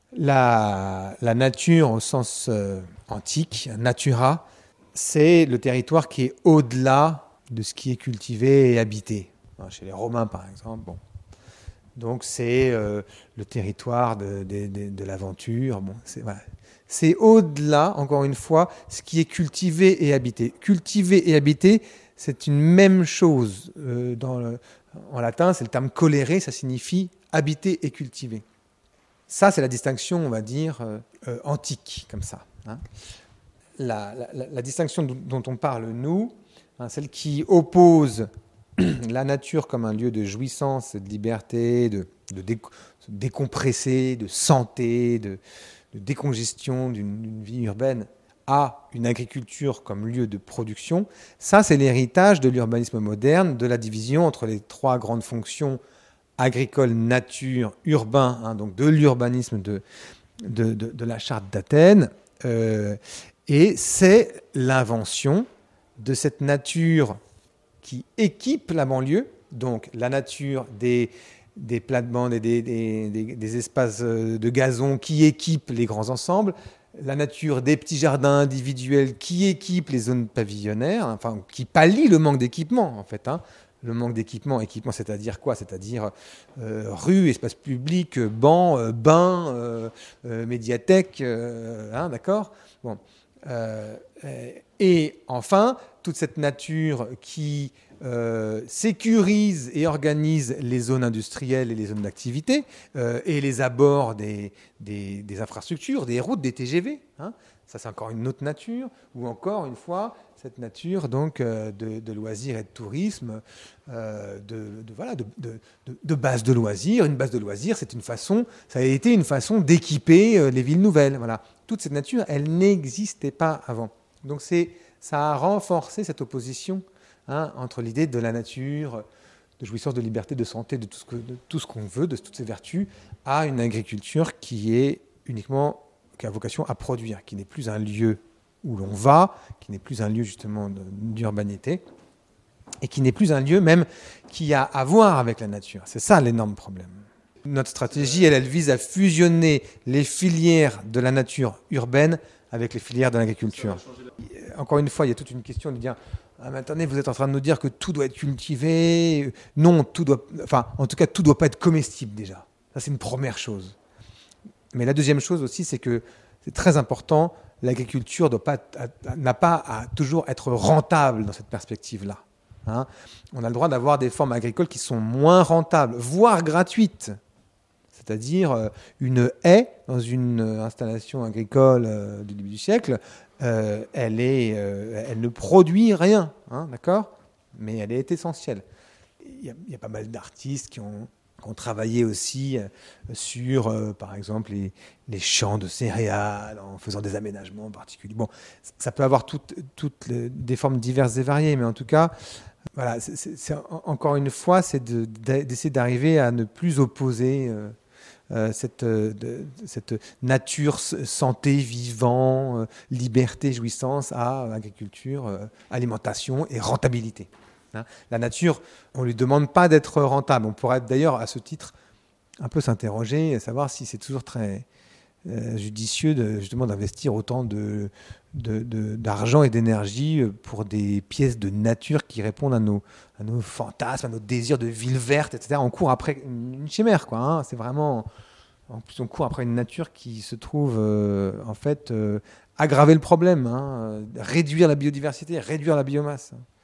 La nature au sens antique, natura, c'est le territoire qui est au-delà de ce qui est cultivé et habité. Chez les Romains, par exemple. Bon. Donc c'est le territoire de l'aventure. Bon, voilà. C'est au-delà, encore une fois, ce qui est cultivé et habité. Cultivé et habité, c'est une même chose. En latin, c'est le terme colere, ça signifie habiter et cultiver. Ça, c'est la distinction, on va dire, antique, comme ça. Hein. La distinction dont on parle, nous, hein, celle qui oppose la nature comme un lieu de jouissance, de liberté, de décompresser, de santé, de décongestion d'une vie urbaine, à une agriculture comme lieu de production, ça, c'est l'héritage de l'urbanisme moderne, de la division entre les trois grandes fonctions agricole, nature, urbain, hein, donc de l'urbanisme de la charte d'Athènes. Et c'est l'invention de cette nature qui équipe la banlieue, donc la nature des plates-bandes et des espaces de gazon qui équipent les grands ensembles, la nature des petits jardins individuels qui équipent les zones pavillonnaires, enfin, qui pallient le manque d'équipement, en fait, hein. Le manque d'équipement, c'est-à-dire quoi? C'est-à-dire rue, espace public, banc, bain, médiathèque, hein, d'accord? Bon. Et enfin, toute cette nature qui sécurise et organise les zones industrielles et les zones d'activité et les abords des infrastructures, des routes, des TGV. Hein. Ça, c'est encore une autre nature. Ou encore, une fois, cette nature donc, de loisirs et de tourisme, de base de loisirs. Une base de loisirs, ça a été une façon d'équiper les villes nouvelles. Voilà. Toute cette nature, elle n'existait pas avant. Donc ça a renforcé cette opposition, hein, entre l'idée de la nature, de jouissance, de liberté, de santé, de tout ce qu'on veut, de toutes ces vertus, à une agriculture qui a vocation à produire, qui n'est plus un lieu où l'on va, qui n'est plus un lieu justement d'urbanité, et qui n'est plus un lieu même qui a à voir avec la nature. C'est ça l'énorme problème. Notre stratégie, elle vise à fusionner les filières de la nature urbaine avec les filières de l'agriculture. Encore une fois, il y a toute une question de dire ah, mais attendez, vous êtes en train de nous dire que tout doit être cultivé. Non, en tout cas, tout ne doit pas être comestible déjà. Ça, c'est une première chose. Mais la deuxième chose aussi, c'est que c'est très important, l'agriculture n'a pas à toujours être rentable dans cette perspective-là. Hein. On a le droit d'avoir des formes agricoles qui sont moins rentables, voire gratuites. C'est-à-dire une haie dans une installation agricole du début du siècle, elle ne produit rien, hein, d'accord ? Mais elle est essentielle. Il y a pas mal d'artistes qui ont travaillé aussi sur, par exemple, les champs de céréales, en faisant des aménagements particuliers. Bon, ça peut avoir des formes diverses et variées, mais en tout cas, voilà, encore une fois, c'est d'essayer d'arriver à ne plus opposer cette nature, santé, vivant, liberté, jouissance à agriculture, alimentation et rentabilité. Hein. La nature, on ne lui demande pas d'être rentable. On pourrait d'ailleurs, à ce titre, un peu s'interroger et savoir si c'est toujours très judicieux justement d'investir autant d'argent et d'énergie pour des pièces de nature qui répondent à nos fantasmes, à nos désirs de ville verte, etc. On court après une chimère, quoi. Hein. C'est vraiment... En plus, on court après une nature qui se trouve, en fait, aggraver le problème, hein, réduire la biodiversité, réduire la biomasse.